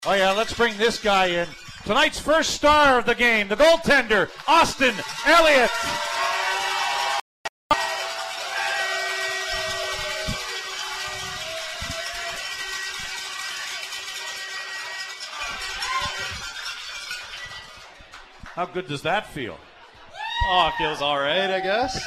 Oh, yeah, let's bring this guy in. Tonight's first star of the game, the goaltender, Austin Elliott. How good does that feel? Oh, it feels all right, I guess.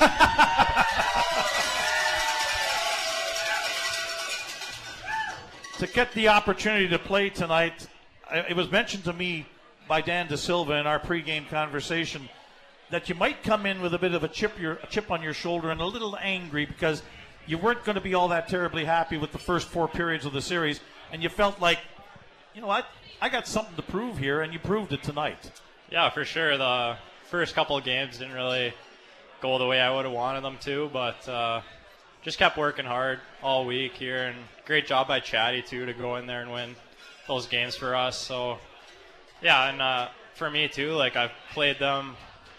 To get the opportunity to play tonight, it was mentioned to me by Dan De Silva in our pregame conversation that you might come in with a bit of a chip on your shoulder and a little angry because you weren't going to be all that terribly happy with the first 4 periods of the series, and you felt like, you know what, I got something to prove here, and you proved it tonight. Yeah, for sure. The first couple of games didn't really go the way I would have wanted them to, but just kept working hard all week here, and great job by Chatty too to go in there and win those games for us. So yeah, and for me too, like I've played them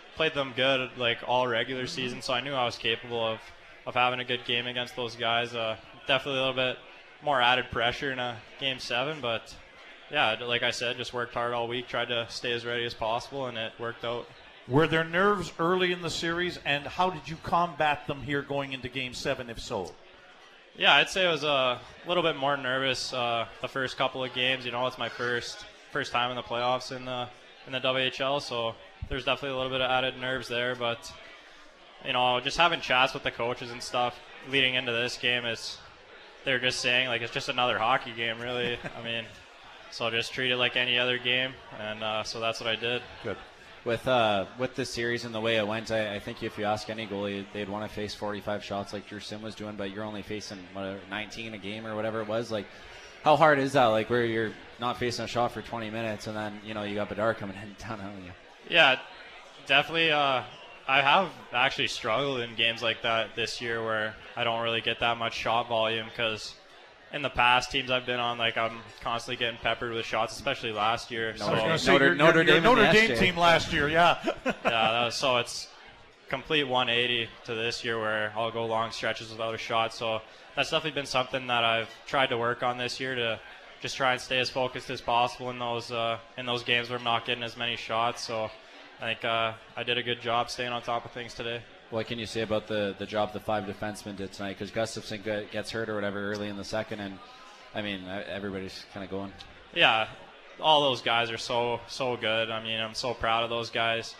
good like all regular season, so I knew I was capable of having a good game against those guys. Definitely a little bit more added pressure in a game 7, but yeah, like I said, just worked hard all week, tried to stay as ready as possible, and it worked out. Were there nerves early in the series, and how did you combat them here going into Game 7, if so? Yeah, I'd say I was a little bit more nervous the first couple of games. You know, it's my first time in the playoffs in the WHL, so there's definitely a little bit of added nerves there. But, you know, just having chats with the coaches and stuff leading into this game, they're just saying, like, it's just another hockey game, really. I mean, so just treat it like any other game, and so that's what I did. Good. With this series and the way it went, I think if you ask any goalie, they'd want to face 45 shots like Drew Sim was doing, but you're only facing 19 a game or whatever it was. Like, how hard is that? Like, where you're not facing a shot for 20 minutes, and then, you know, you got Bedard coming in down on you. Yeah, definitely. I have actually struggled in games like that this year where I don't really get that much shot volume because in the past teams I've been on, like, I'm constantly getting peppered with shots, especially last year. Notre Dame team last year, yeah. Yeah, so it's complete 180 to this year where I'll go long stretches without a shot. So that's definitely been something that I've tried to work on this year to just try and stay as focused as possible in those games where I'm not getting as many shots. So I think I did a good job staying on top of things today. What can you say about the job the 5 defensemen did tonight? Because Gustafson gets hurt or whatever early in the second, and, I mean, everybody's kind of going. Yeah, all those guys are so good. I mean, I'm so proud of those guys.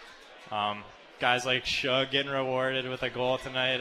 Guys like Shug getting rewarded with a goal tonight,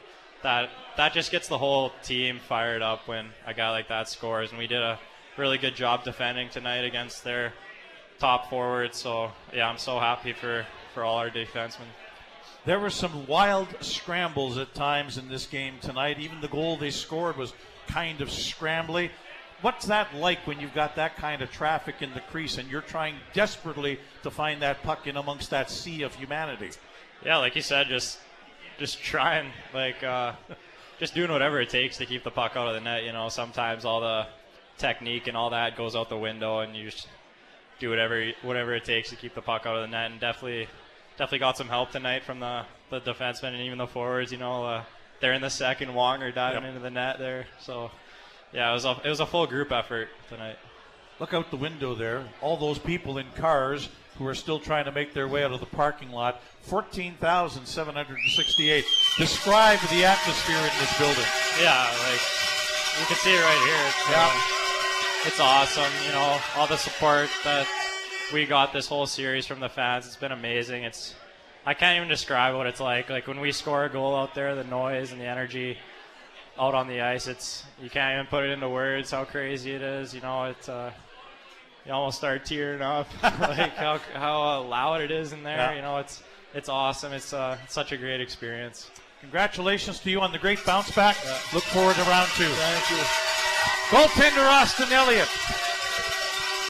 that just gets the whole team fired up when a guy like that scores, and we did a really good job defending tonight against their top forwards. So, yeah, I'm so happy for all our defensemen. There were some wild scrambles at times in this game tonight. Even the goal they scored was kind of scrambly. What's that like when you've got that kind of traffic in the crease and you're trying desperately to find that puck in amongst that sea of humanity? Yeah, like you said, just trying, like, just doing whatever it takes to keep the puck out of the net. You know, sometimes all the technique and all that goes out the window, and you just do whatever it takes to keep the puck out of the net. And definitely got some help tonight from the defensemen and even the forwards. You know, they're in the second. Wonger diving into the net there. So, yeah, it was a full group effort tonight. Look out the window there. All those people in cars who are still trying to make their way out of the parking lot. 14,768. Describe the atmosphere in this building. Yeah, like, you can see it right here. It's awesome. You know, all the support that we got this whole series from the fans. It's been amazing. I can't even describe what it's like. Like, when we score a goal out there, the noise and the energy out on the ice, you can't even put it into words how crazy it is. You know, you almost start tearing up like how loud it is in there. Yeah. You know, it's awesome. It's such a great experience. Congratulations to you on the great bounce back. Yeah. Look forward to round 2. Thank you. Goaltender Austin Elliott.